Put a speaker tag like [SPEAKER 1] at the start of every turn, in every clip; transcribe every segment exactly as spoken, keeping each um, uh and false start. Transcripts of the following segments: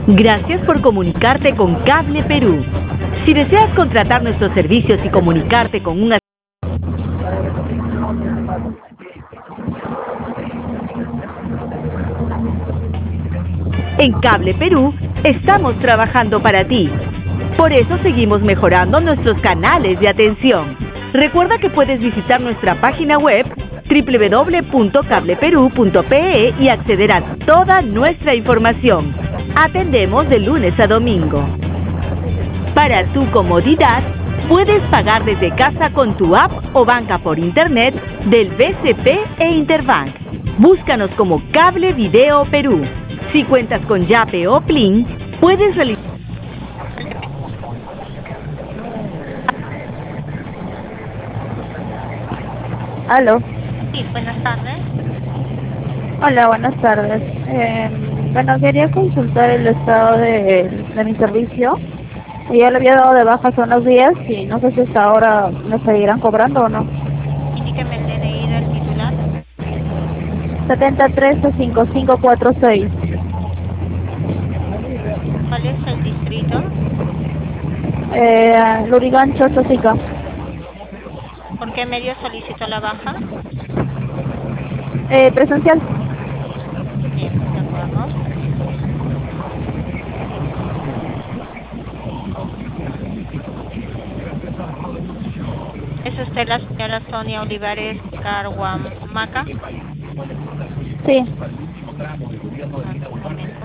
[SPEAKER 1] Gracias por comunicarte con Cable Perú. Si deseas contratar nuestros servicios y comunicarte con un En Cable Perú estamos trabajando para ti. Por eso seguimos mejorando nuestros canales de atención. Recuerda que puedes visitar nuestra página web doble u doble u doble u punto cable perú punto pe e y acceder a toda nuestra información. Atendemos de lunes a domingo. Para tu comodidad, puedes pagar desde casa con tu app o banca por internet del B C P e Interbank. Búscanos como Cable Video Perú. Si cuentas con Yape o Plin, puedes realizar...
[SPEAKER 2] Aló.
[SPEAKER 3] Sí, buenas tardes.
[SPEAKER 2] Hola, buenas tardes. Eh, bueno, quería consultar el estado de, de mi servicio. Ya le había dado de baja hace unos días y no sé si hasta ahora me seguirán cobrando o no.
[SPEAKER 3] Indíqueme el D N I del titular.
[SPEAKER 2] setenta trece cincuenta y cinco cuarenta y seis.
[SPEAKER 3] ¿Cuál es el distrito?
[SPEAKER 2] Eh, Lurigancho, Chosica.
[SPEAKER 3] ¿Por qué medio solicitó la baja?
[SPEAKER 2] Eh, presencial.
[SPEAKER 3] Bien, de acuerdo. ¿Es usted la señora Sonia Olivares Carhuamaca?
[SPEAKER 2] Sí.
[SPEAKER 3] Un momento.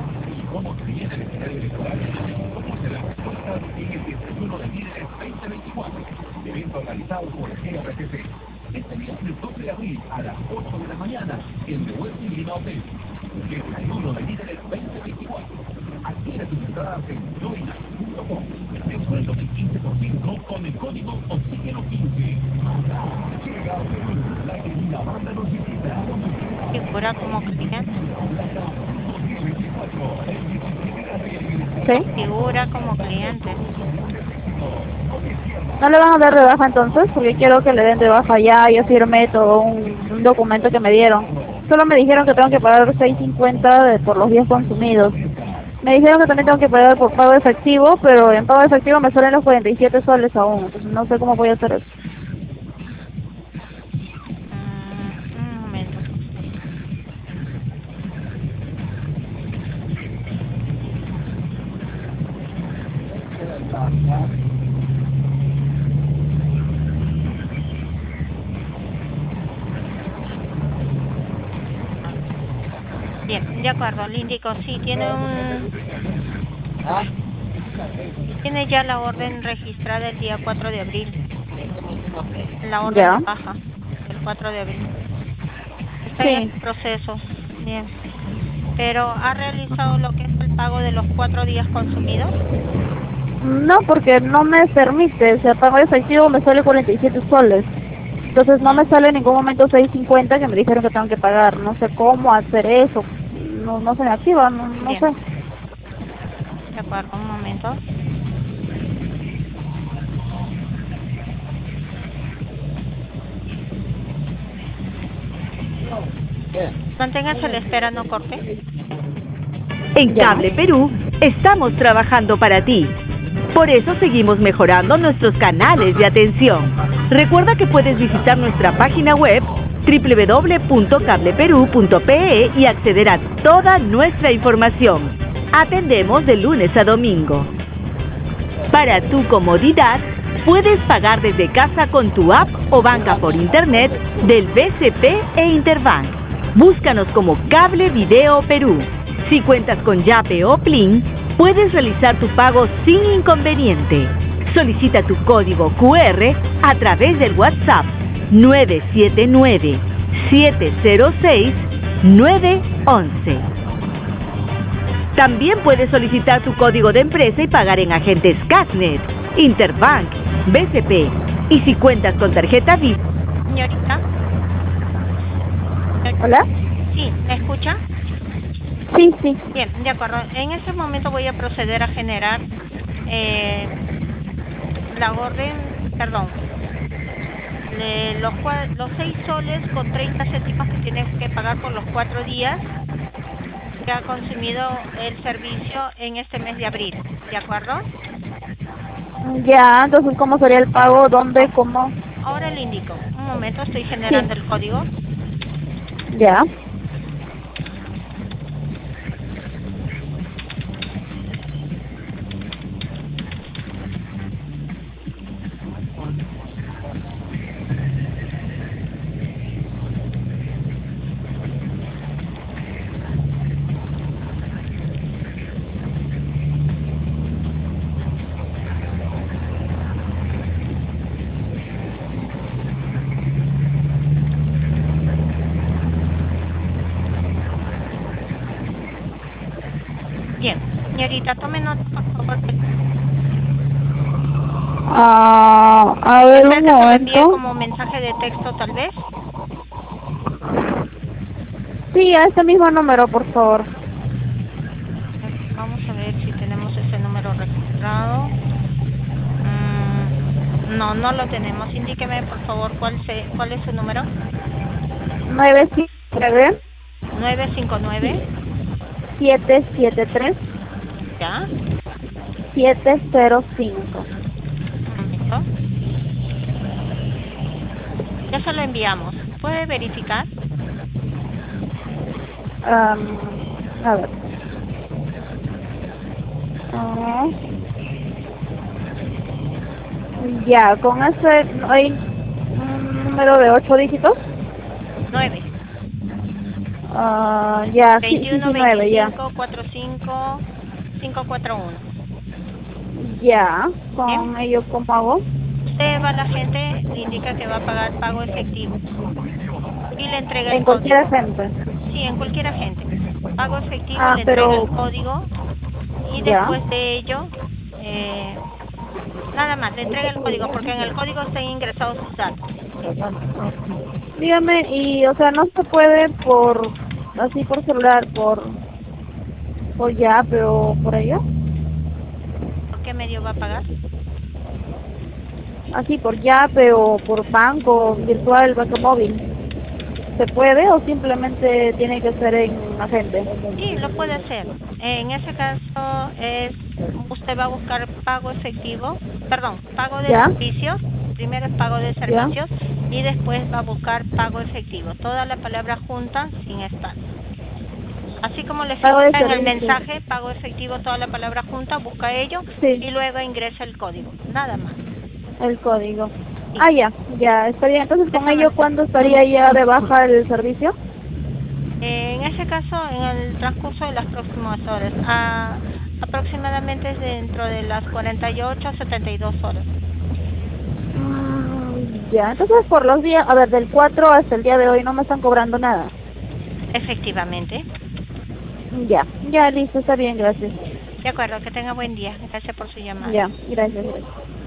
[SPEAKER 4] Evento organizado por G R T C. Este viernes doce de abril a las ocho de la mañana en The Westin Lima Hotel. Desayuno de líderes veinte veinticuatro. Adquiere tus entradas en joina punto com. Descuento del quince por ciento con el código Oxígeno quince. Llega a Perú, la que la banda nos visita.
[SPEAKER 3] ¿Figura como cliente?
[SPEAKER 2] ¿Sí?
[SPEAKER 3] Figura como cliente.
[SPEAKER 2] ¿No le van a dar de baja entonces? Porque quiero que le den de baja ya. Yo firmé todo un, un documento que me dieron. Solo me dijeron que tengo que pagar seis cincuenta de, por los días consumidos. Me dijeron que también tengo que pagar por pago efectivo, pero en pago efectivo me salen los cuarenta y siete soles aún. Entonces no sé cómo voy a hacer eso.
[SPEAKER 3] Mm, un momento. Bien, de acuerdo, le indico, sí, tiene un... Tiene ya la orden registrada el día cuatro de abril. La orden
[SPEAKER 2] ¿Ya?
[SPEAKER 3] de baja, el cuatro de abril. Está
[SPEAKER 2] Sí.
[SPEAKER 3] en el proceso, bien. Pero, ¿ha realizado lo que es el pago de los cuatro días consumidos?
[SPEAKER 2] No, porque no me permite. O sea, pago efectivo me sale cuarenta y siete soles. Entonces no me sale en ningún momento seis cincuenta que me dijeron que tengo que pagar. No sé cómo hacer eso. No, no se me activa, no, no
[SPEAKER 3] Bien.
[SPEAKER 2] sé.
[SPEAKER 3] De acuerdo, un momento. Manténgase a la espera, no corte.
[SPEAKER 1] En Cable Perú estamos trabajando para ti. Por eso seguimos mejorando nuestros canales de atención. Recuerda que puedes visitar nuestra página web doble u doble u doble u punto cable perú punto pe e y acceder a toda nuestra información. Atendemos de lunes a domingo. Para tu comodidad, puedes pagar desde casa con tu app o banca por internet del B C P e Interbank. Búscanos como Cable Video Perú. Si cuentas con Yape o Plin, puedes realizar tu pago sin inconveniente. Solicita tu código Q R a través del WhatsApp nueve siete nueve, siete cero seis, nueve once. También puedes solicitar tu código de empresa y pagar en agentes Casnet, Interbank, B C P. Y si cuentas con tarjeta Visa...
[SPEAKER 3] Señorita.
[SPEAKER 2] ¿Hola?
[SPEAKER 3] Sí, ¿me escucha?
[SPEAKER 2] Sí, sí.
[SPEAKER 3] Bien, de acuerdo. En este momento voy a proceder a generar eh, la orden, perdón, de los, cua- los seis soles con treinta céntimos que tienen que pagar por los cuatro días. que ha consumido el servicio en este mes de abril, ¿de acuerdo?
[SPEAKER 2] Ya, entonces, ¿cómo sería el pago? ¿Dónde? ¿Cómo?
[SPEAKER 3] Ahora le indico. Un momento, estoy generando
[SPEAKER 2] Sí.
[SPEAKER 3] el código.
[SPEAKER 2] Ya.
[SPEAKER 3] Bien, señorita, tome nota, por favor.
[SPEAKER 2] Ah, a ver, un
[SPEAKER 3] ¿Desea que se lo envíe
[SPEAKER 2] momento.
[SPEAKER 3] como mensaje de texto, tal vez?
[SPEAKER 2] Sí, a este mismo número, por favor.
[SPEAKER 3] Vamos a ver si tenemos ese número registrado. Mm, no, no lo tenemos. Indíqueme, por favor, cuál, se, cuál es su número.
[SPEAKER 2] nueve cinco nueve,
[SPEAKER 3] nueve cinco nueve,
[SPEAKER 2] siete siete tres,
[SPEAKER 3] ¿ya?
[SPEAKER 2] siete cero cinco.
[SPEAKER 3] Un momento. Ya se lo enviamos. ¿Puede verificar?
[SPEAKER 2] Um, a ver. Ah, ya, con ese ¿no hay un número de ocho dígitos?
[SPEAKER 3] nueve.
[SPEAKER 2] Ah, ya, sí, sí, sí,
[SPEAKER 3] veintiuno,
[SPEAKER 2] nueve, ya.
[SPEAKER 3] veinticinco, cuarenta y cinco, quinientos cuarenta y uno.
[SPEAKER 2] Ya,
[SPEAKER 3] Bien.
[SPEAKER 2] con ello, ¿cómo hago?
[SPEAKER 3] Usted va a la gente, le indica que va a pagar pago efectivo y le entrega el
[SPEAKER 2] En cualquier
[SPEAKER 3] código.
[SPEAKER 2] agente.
[SPEAKER 3] Sí, en cualquier agente. Pago efectivo,
[SPEAKER 2] Ah,
[SPEAKER 3] le entrega
[SPEAKER 2] pero,
[SPEAKER 3] el código y
[SPEAKER 2] ya.
[SPEAKER 3] después de ello, eh, nada más, le entrega el código porque en el código están ingresados sus datos.
[SPEAKER 2] Dígame, y, o sea, no se puede por, así por celular, por, por ya, pero por allá.
[SPEAKER 3] ¿Por qué medio va a pagar?
[SPEAKER 2] Así por Yape o por banco virtual, banco móvil. ¿Se puede o simplemente tiene que ser en agente?
[SPEAKER 3] Sí, lo puede hacer. En ese caso es, usted va a buscar pago efectivo, perdón, pago de
[SPEAKER 2] ¿Ya?
[SPEAKER 3] servicios. Primero es pago de
[SPEAKER 2] ¿Ya?
[SPEAKER 3] servicios y después va a buscar pago efectivo. Toda la palabra junta sin estar. Así como le
[SPEAKER 2] Pago de
[SPEAKER 3] figura en el
[SPEAKER 2] servicio.
[SPEAKER 3] mensaje, pago efectivo, toda la palabra junta, busca ello
[SPEAKER 2] Sí,
[SPEAKER 3] y luego ingresa el código. Nada más.
[SPEAKER 2] el código.
[SPEAKER 3] Sí.
[SPEAKER 2] Ah, ya, ya, está bien. Entonces,
[SPEAKER 3] De
[SPEAKER 2] ¿con
[SPEAKER 3] esa
[SPEAKER 2] ello
[SPEAKER 3] manera.
[SPEAKER 2] cuándo estaría ya de baja el servicio?
[SPEAKER 3] En ese caso, en el transcurso de las próximas horas, a, aproximadamente dentro de las cuarenta y ocho a setenta y dos horas.
[SPEAKER 2] Mm, ya, entonces por los días, a ver, del cuatro hasta el día de hoy no me están cobrando nada.
[SPEAKER 3] Efectivamente.
[SPEAKER 2] Ya, ya, listo, está bien, gracias.
[SPEAKER 3] De acuerdo, que tenga buen día. Gracias por su llamada.
[SPEAKER 2] Ya, gracias, gracias.